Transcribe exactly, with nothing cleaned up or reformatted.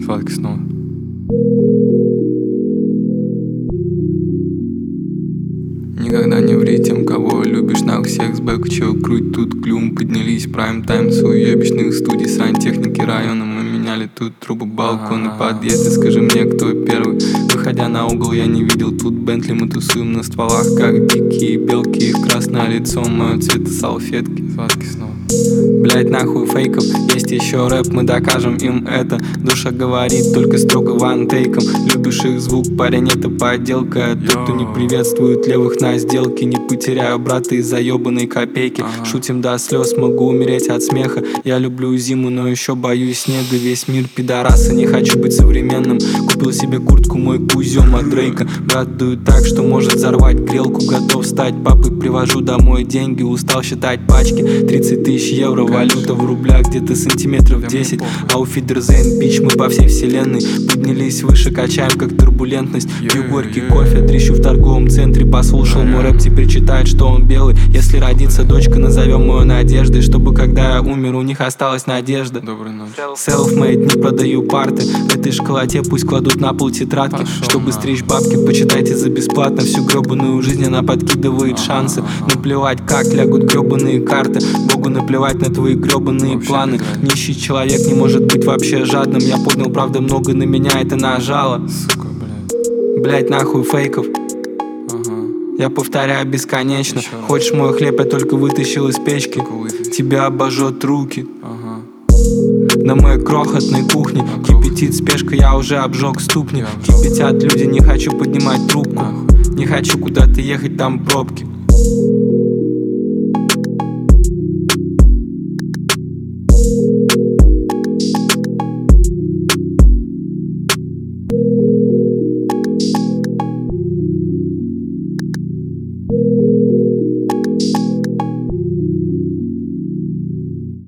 Схватки снова. Никогда не ври тем, кого любишь. Нах всех с бэк, чел, круть тут клюм. Поднялись прайм-тайм с уебищных студий. Срань техники района, мы меняли тут трубы, балконы, подъезды. Скажи мне, кто первый? Выходя на угол, я не видел тут Бентли. Мы тусуем на стволах, как дикие белки. Их красное лицо, мое цвета салфетки. Схватки снова. Блять, нахуй фейков, есть еще рэп, мы докажем им это. Душа говорит только строго вантейком. Любишь их звук, парень, это подделка. Тот, кто не приветствует левых на сделке. Не потеряю брата из-за ебаной копейки. ага. Шутим до слез, могу умереть от смеха. Я люблю зиму, но еще боюсь снега. Весь мир пидораса, не хочу быть современным. Купил себе куртку, мой кузем от Дрейка. Брат дует так, что может взорвать грелку. Готов стать папой, привожу домой деньги. Устал считать пачки, тридцать тысяч евро. Валюта в рублях где-то сантиметров десять. Ауфидерзейн, бич, мы по всей вселенной. Поднялись выше, качаем как турбулентность. Пью горький кофе, трещу в торговом центре. Послушал мой рэп, теперь читает, что он белый. Если родится дочка, назовем ее Надеждой. Чтобы когда я умер, у них осталась надежда. Доброй ночи. Self-made, не продаю парты. В этой школоте пусть кладут на пол тетрадки. Пошел, чтобы стричь бабки, почитайте за бесплатно. Всю гребаную жизнь она подкидывает ага, шансы. Ага. Наплевать, как лягут гребаные карты. Богу наплевать на твои гребаные вообще планы. Нищий человек не может быть вообще жадным. Я понял, правда, много на меня это нажало. Сука, блядь. Блять, нахуй фейков. Ага. Я повторяю бесконечно. Еще Хочешь мой хлеб, я только вытащил из печки. Тебя обожжет руки. Ага. На моей крохотной кухне ага. Кипятит спешка, я уже обжег ступни. Кипятят люди, не хочу поднимать трубку. Нахуй. Не хочу куда-то ехать, там пробки.